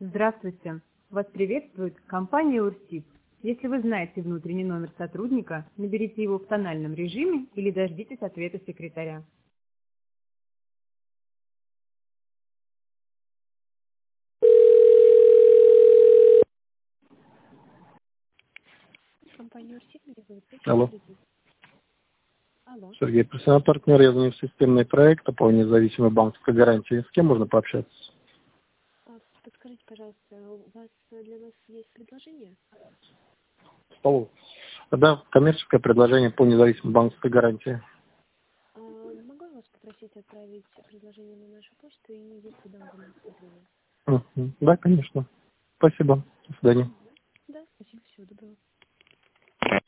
Здравствуйте! Вас приветствует компания Урсиб. Если вы знаете внутренний номер сотрудника, наберите его в тональном режиме или дождитесь ответа секретаря. Компания Урсиб, меня зовут Алло. Сергей. Алло. Сергей, профессиональный партнер, я звоню в системный проект по независимой банковской гарантии. С кем можно пообщаться? Подскажите, пожалуйста, у вас для нас есть предложение? Столов. Да, коммерческое предложение по независимой банковской гарантии. Могу я вас попросить отправить предложение на нашу почту, и я передам вам рассмотрение? Да, конечно. Спасибо. До свидания. Да, спасибо, всего доброго.